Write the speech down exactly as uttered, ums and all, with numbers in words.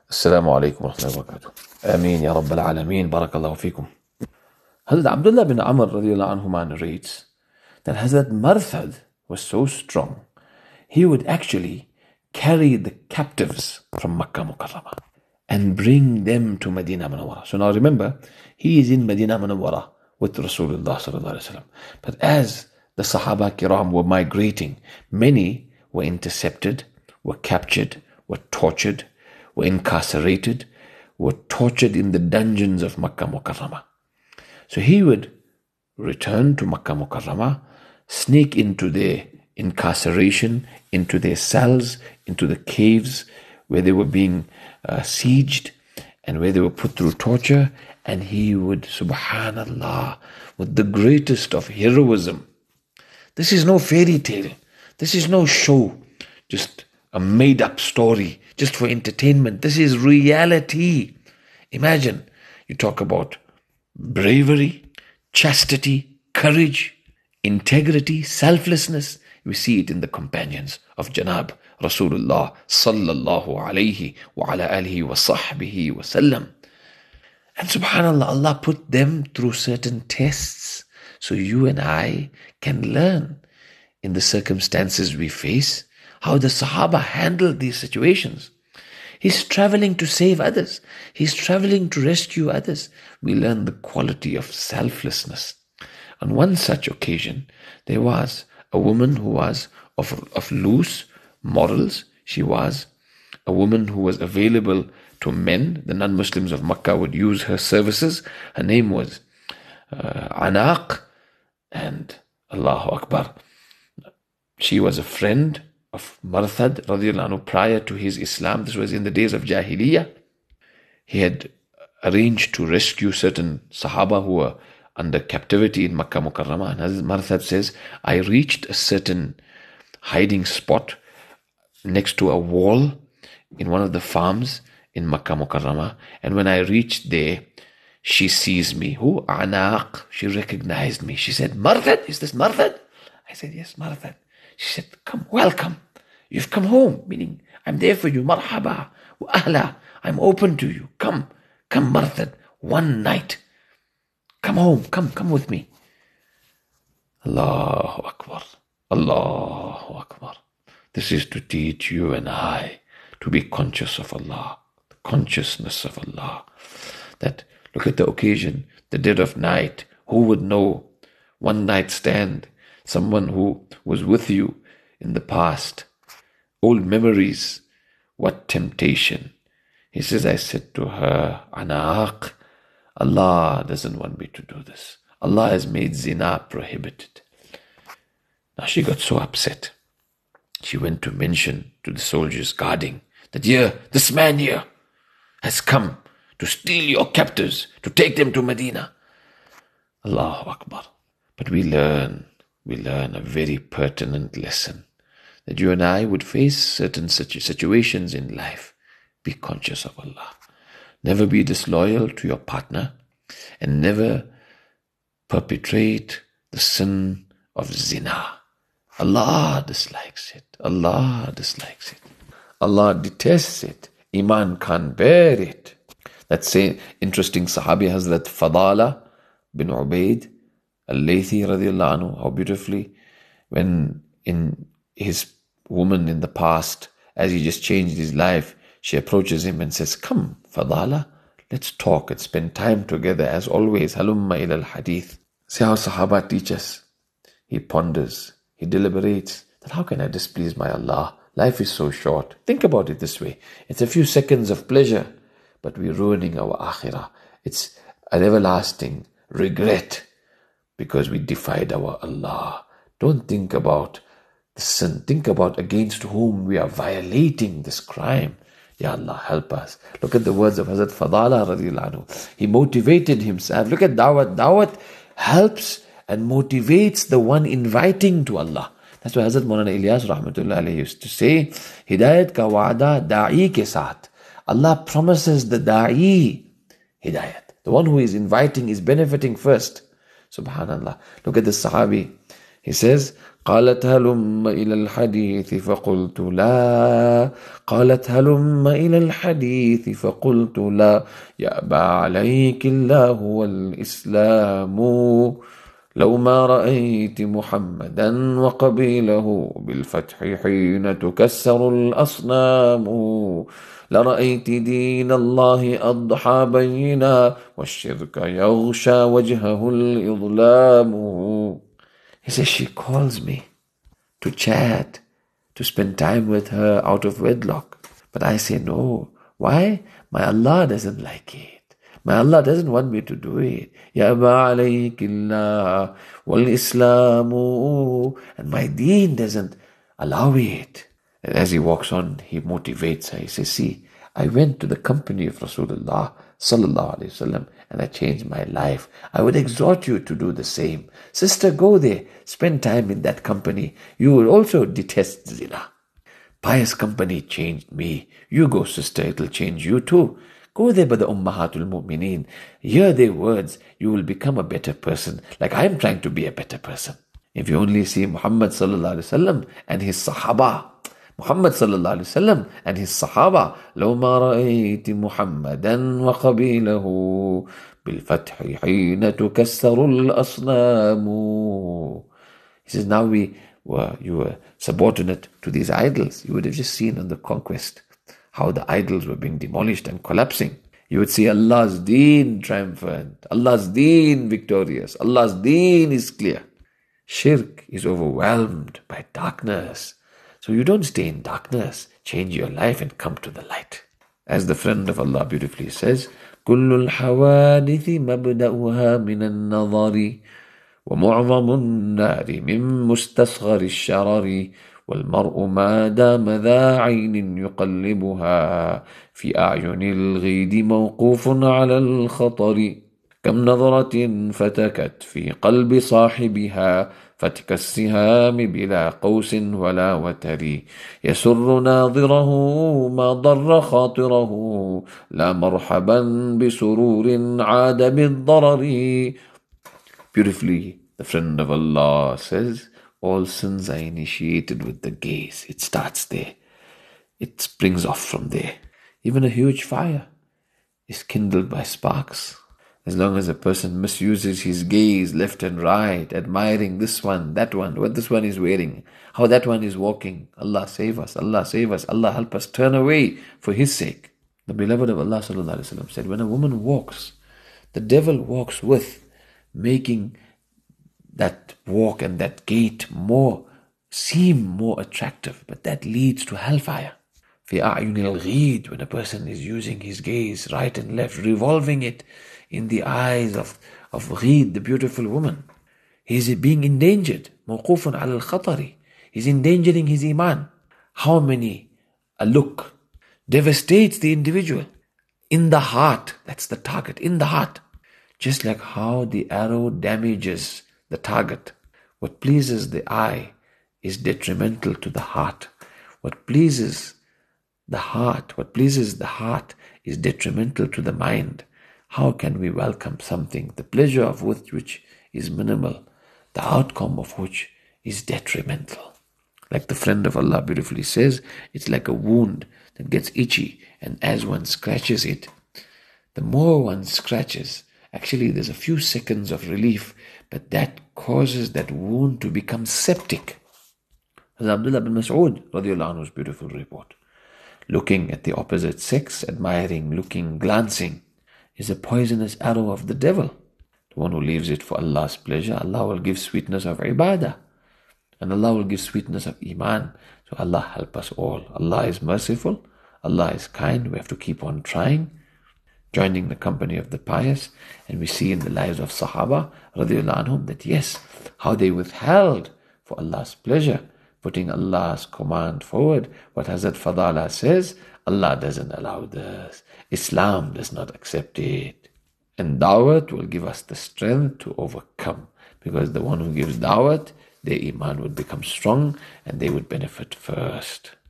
السلام عليكم ورحمة الله وبركاته. آمين يا رب العالمين. بارك الله فيكم. Hazrat Abdullah bin Amr radiallahu anhu narrates that Hazrat Marthad was so strong, he would actually carry the captives from Makkah Mukarramah and bring them to Medina Munawwara. So now remember, he is in Medina Munawwara with Rasulullah sallallahu alaihi wasallam. But as the Sahaba Kiram were migrating, many were intercepted, were captured, were tortured, were incarcerated, were tortured in the dungeons of Makkah Mukarramah. So he would return to Makkah Mukarramah, sneak into their incarceration, into their cells, into the caves where they were being uh, sieged and where they were put through torture, and he would, subhanallah, with the greatest of heroism. This is no fairy tale. This is no show, just a made-up story, just for entertainment. This is reality. Imagine, you talk about bravery, chastity, courage, integrity, selflessness. We see it in the companions of Janab Rasulullah sallallahu alayhi wa ala alihi wa sahbihi wa sallam. And subhanallah, Allah put them through certain tests so you and I can learn in the circumstances we face how the Sahaba handled these situations. He's traveling to save others. He's traveling to rescue others. We learn the quality of selflessness. On one such occasion, there was a woman who was of, of loose morals. She was a woman who was available to men. The non-Muslims of Makkah would use her services. Her name was uh, Anaq, and Allahu Akbar. She was a friend of Marthad radiallahu anhu prior to his Islam. This was in the days of Jahiliyyah. He had arranged to rescue certain Sahaba who were under captivity in Makkah Mukarramah. And as Marthad says, I reached a certain hiding spot next to a wall in one of the farms in Makkah Mukarramah. And when I reached there, she sees me. Who? Anaq. She recognized me. She said, Marthad, is this Marthad? I said, yes, Marthad. She said, come, welcome. You've come home, meaning I'm there for you. Marhaba, wa ahla. I'm open to you. Come, come, Marthad. One night. Come home. Come, come with me. Allahu Akbar. Allahu Akbar. This is to teach you and I to be conscious of Allah. The consciousness of Allah. That, look at the occasion, the dead of night. Who would know? One night stand. Someone who was with you in the past. Old memories. What temptation. He says, I said to her, Anaq, Allah doesn't want me to do this. Allah has made zina prohibited. Now she got so upset. She went to mention to the soldiers guarding that, yeah, this man here has come to steal your captives, to take them to Medina. Allahu Akbar. But we learn we learn a very pertinent lesson, that you and I would face certain situ- situations in life. Be conscious of Allah. Never be disloyal to your partner, and never perpetrate the sin of zina. Allah dislikes it. Allah dislikes it. Allah detests it. Iman can't bear it. That same interesting Sahabi Hazrat Fadala bin Ubaid Al-Laythi radiallahu anhu, how beautifully, when in his woman in the past, as he just changed his life, she approaches him and says, come, Fadala, let's talk and spend time together as always. Halumma ila al-hadith. See how Sahaba teach us. He ponders, he deliberates, that how can I displease my Allah? Life is so short. Think about it this way. It's a few seconds of pleasure, but we're ruining our akhirah. It's an everlasting regret, because we defied our Allah. Don't think about the sin. Think about against whom we are violating this crime. Ya Allah, help us. Look at the words of Hazrat Fadala radiallahu anhu. He motivated himself. Look at Dawat. Dawat helps and motivates the one inviting to Allah. That's why Hazrat Maulana Ilyas rahmatullah alayhi used to say, Hidayat ka wa'ada da'i ke saath. Allah promises the da'i hidayat. The one who is inviting is benefiting first. Subhanallah. Look at the Sahabi. He says, قالت هلم إلى الحديث فقلت لا قالت هلم إلى الحديث فقلت لا يأبى عليك الله والإسلام لو ما رأيت محمدا وقبيله بالفتح حين تكسر الأصنام لرأيت دين الله أضحى بينا والشرك يغشى وجهه الإظلام. He says, she calls me to chat, to spend time with her out of wedlock. But I say no. Why? My Allah doesn't like it. My Allah doesn't want me to do it. Ya Aba alaykillah wal Islamu. And my deen doesn't allow it. And as he walks on, he motivates her. He says, see, I went to the company of Rasulullah sallallahu alayhi wasallam and I changed my life. I would exhort you to do the same. Sister, go there. Spend time in that company. You will also detest zina. Pious company changed me. You go, sister, it will change you too. Go there by the Ummahatul Mu'mineen. Hear their words. You will become a better person. Like I am trying to be a better person. If you only see Muhammad sallallahu alayhi wasallam and his Sahaba, Muhammad sallallahu alayhi wasallam and his Sahaba, لو ما رأيت محمدا وقبيله بالفتح حين تكسر الأصنام. He says, now we were, you were subordinate to these idols. You would have just seen on the conquest how the idols were being demolished and collapsing. You would see Allah's deen triumphant, Allah's deen victorious, Allah's deen is clear. Shirk is overwhelmed by darkness. So you don't stay in darkness. Change your life and come to the light. As the friend of Allah beautifully says, كل الحوادث مبدأها من النظر ومعظم النار من مستصغر الشرر والمرء ما دام ذا عين يقلبها في أعين الغيد موقوف على الخطر كم نظرة فتكت في قلب صاحبها فتك السهام بلا قوس ولا وتر يسر ناظره ما ضر خاطره لا مرحبا بسرور عاد بالضرر. Beautifully, the friend of Allah says, all sins are initiated with the gaze. It starts there. It springs off from there. Even a huge fire is kindled by sparks. As long as a person misuses his gaze left and right, admiring this one, that one, what this one is wearing, how that one is walking. Allah save us, Allah save us, Allah help us, turn away for His sake. The beloved of Allah sallallahu alaihi wasallam said, when a woman walks, the devil walks with, making that walk and that gait more, seem more attractive, but that leads to hellfire. في أعين الغيد, when a person is using his gaze right and left, revolving it in the eyes of, of Gheed, the beautiful woman, he is being endangered. موقوف على الخطر. He's endangering his iman. How many a look devastates the individual? In the heart, that's the target, in the heart. Just like how the arrow damages the target. What pleases the eye is detrimental to the heart. What pleases the heart, what pleases the heart is detrimental to the mind. How can we welcome something, the pleasure of which is minimal, the outcome of which is detrimental? Like the friend of Allah beautifully says, it's like a wound that gets itchy, and as one scratches it, the more one scratches, actually there's a few seconds of relief, but that causes that wound to become septic. As Abdullah bin Mas'ud radiallahu anhu's beautiful report. Looking at the opposite sex, admiring, looking, glancing, is a poisonous arrow of the devil. The one who leaves it for Allah's pleasure, Allah will give sweetness of ibadah. And Allah will give sweetness of iman. So Allah help us all. Allah is merciful. Allah is kind. We have to keep on trying, joining the company of the pious. And we see in the lives of Sahaba, radiallahu anhum, that yes, how they withheld for Allah's pleasure, putting Allah's command forward. What Hazrat Fadala says, Allah doesn't allow this. Islam does not accept it. And da'wat will give us the strength to overcome. Because the one who gives da'wat, their iman would become strong and they would benefit first.